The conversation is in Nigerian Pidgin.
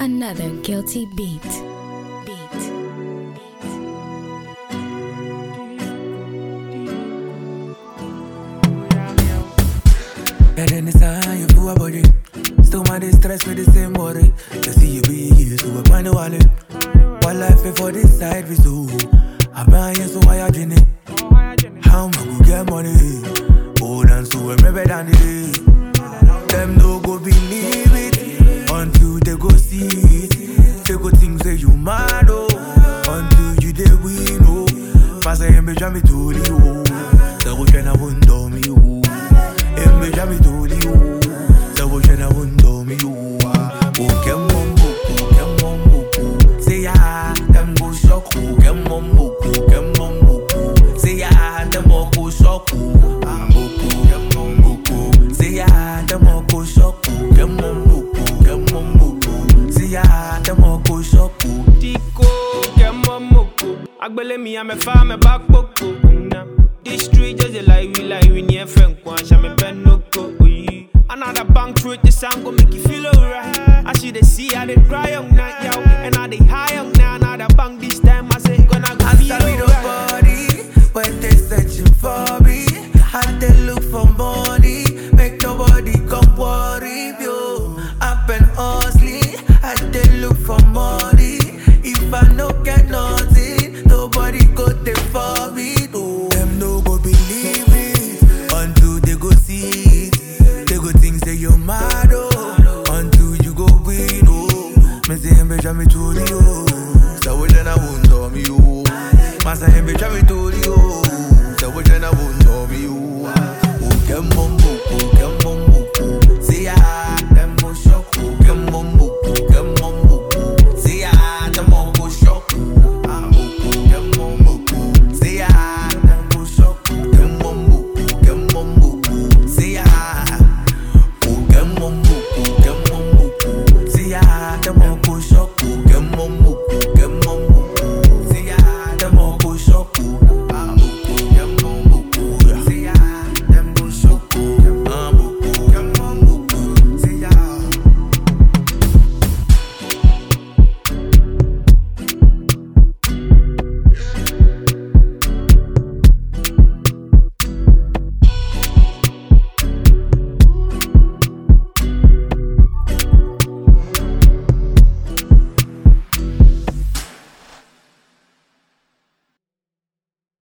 Another guilty beat. And then it's time you for a body. Still my distress with the same body. You see you be here, so I find the wallet. One life before this side we so. I buy you so why I drink it. How am I go get money? Oh, dance so remember than the day. Them no go believe it until they go see it. They go think say you mad oh, until you they win oh. Pass a hembe jam to the oh. They go try na wonder me oh. Hembe jam to the oh. They go try na wonder me oh. Oh kemombo, kemombo. Say ya, them go shock oh. Kemombo, kemombo. Say ya, them all go shock oh. Kemombo. Say ya, them all go shock oh. Kemombo, kemombo. Say ya, them all go shock oh. Tico, kemombo. Agbele mi ame fa me back boko. This street just we near friend kwansha me ben no go. Another bank truth, the sound go make you feel alright. I see they see how they cry on night, yo. And how they high on now, another bank this time. I say, gonna go feel After we don't alright. party, when they searching for